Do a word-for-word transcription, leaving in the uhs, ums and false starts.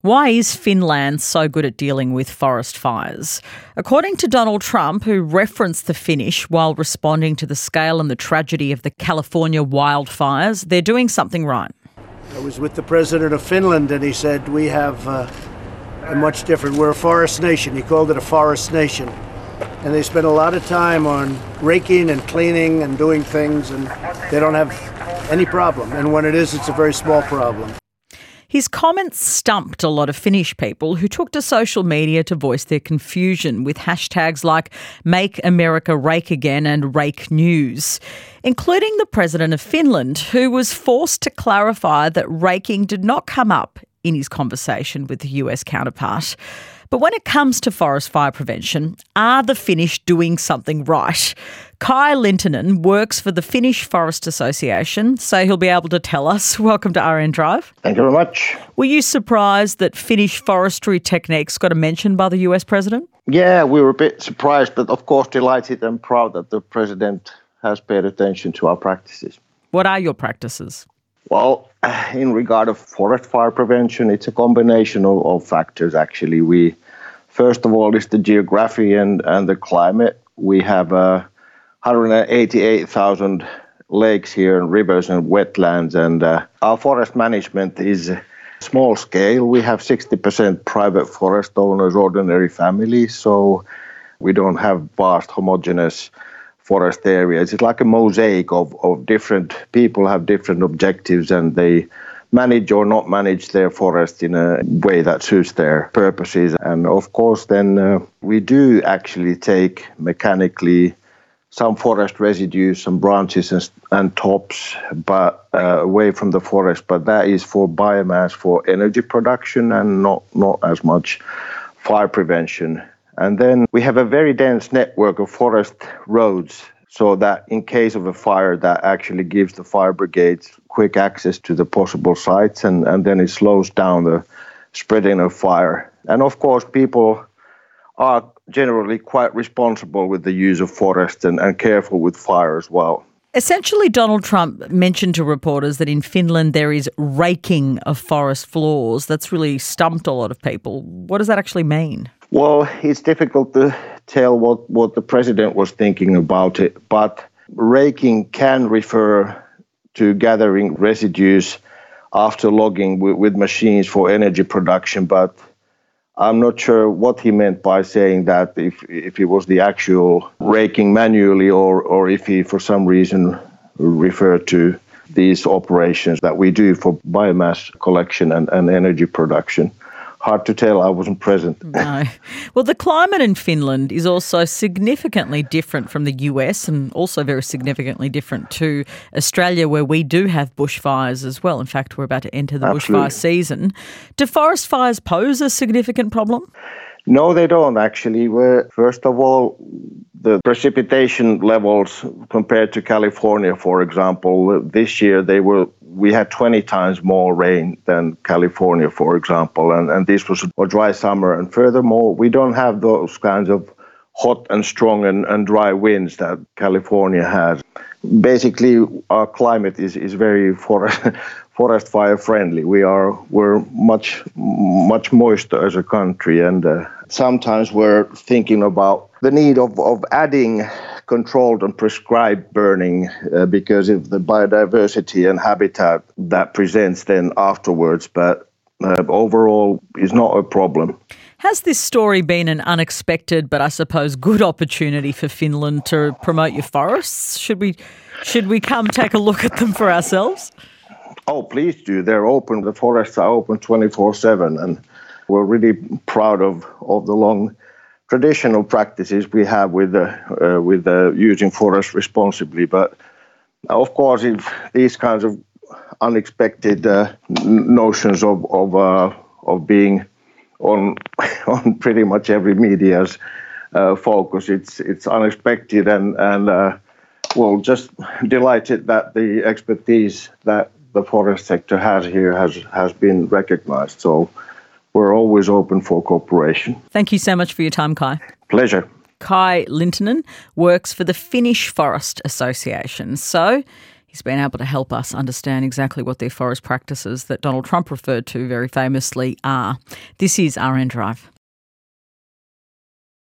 Why is Finland so good at dealing with forest fires? According to Donald Trump, who referenced the Finnish while responding to the scale and the tragedy of the California wildfires, they're doing something right. I was with the president of Finland and he said we have uh, a much different, we're a forest nation. He called it a forest nation. And they spend a lot of time on raking and cleaning and doing things, and they don't have any problem. And when it is, it's a very small problem. His comments stumped a lot of Finnish people who took to social media to voice their confusion with hashtags like Make America Rake Again and Rake News, including the president of Finland, who was forced to clarify that raking did not come up in his conversation with the U S counterpart. But when it comes to forest fire prevention, are the Finnish doing something right? Kai Lintunen works for the Finnish Forest Association, so he'll be able to tell us. Welcome to R N Drive. Thank you very much. Were you surprised that Finnish forestry techniques got a mention by the U S president? Yeah, we were a bit surprised, but of course delighted and proud that the president has paid attention to our practices. What are your practices? Well, in regard of forest fire prevention, it's a combination of, of factors, actually. We, first of all, is the geography and, and the climate. We have uh, one hundred eighty-eight thousand lakes here and rivers and wetlands, and uh, our forest management is small scale. We have sixty percent private forest owners, ordinary families, so we don't have vast homogeneous forest areas. It's like a mosaic of, of different people have different objectives, and they manage or not manage their forest in a way that suits their purposes. And of course, then uh, we do actually take mechanically some forest residues, some branches and, and tops, but uh, away from the forest. But that is for biomass, for energy production, and not, not as much fire prevention. And then we have a very dense network of forest roads, so that in case of a fire, that actually gives the fire brigades quick access to the possible sites, and, and then it slows down the spreading of fire. And of course, people are generally quite responsible with the use of forests and, and careful with fire as well. Essentially, Donald Trump mentioned to reporters that in Finland there is raking of forest floors. That's really stumped a lot of people. What does that actually mean? Well, it's difficult to tell what, what the president was thinking about it, but raking can refer to gathering residues after logging with, with machines for energy production, but I'm not sure what he meant by saying that, if if it was the actual raking manually or, or if he for some reason referred to these operations that we do for biomass collection and, and energy production. Hard to tell, I wasn't present. No. Well, the climate in Finland is also significantly different from the U S and also very significantly different to Australia, where we do have bushfires as well. In fact, we're about to enter the Absolutely. bushfire season. Do forest fires pose a significant problem? No, they don't actually. We're, first of all, the precipitation levels compared to California, for example, this year they were we had twenty times more rain than California, for example, and, and this was a dry summer. And furthermore, we don't have those kinds of hot and strong and, and dry winds that California has. Basically, our climate is, is very forest, forest fire friendly. We are we're much much moister as a country, and uh, sometimes we're thinking about the need of, of adding controlled and prescribed burning uh, because of the biodiversity and habitat that presents then afterwards, but uh, overall is not a problem. Has this story been an unexpected but I suppose good opportunity for Finland to promote your forests? Should we should we come take a look at them for ourselves? Oh, please do. They're open. The forests are open twenty-four seven, and we're really proud of, of the long traditional practices we have with uh, uh, with uh, using forests responsibly. But of course, if these kinds of unexpected uh, n- notions of of uh, of being on on pretty much every media's uh, focus, it's it's unexpected, and and uh, well, just delighted that the expertise that the forest sector has here has has been recognized. So we're always open for cooperation. Thank you so much for your time, Kai. Pleasure. Kai Lintunen works for the Finnish Forest Association. So He's been able to help us understand exactly what their forest practices that Donald Trump referred to very famously are. This is R N Drive.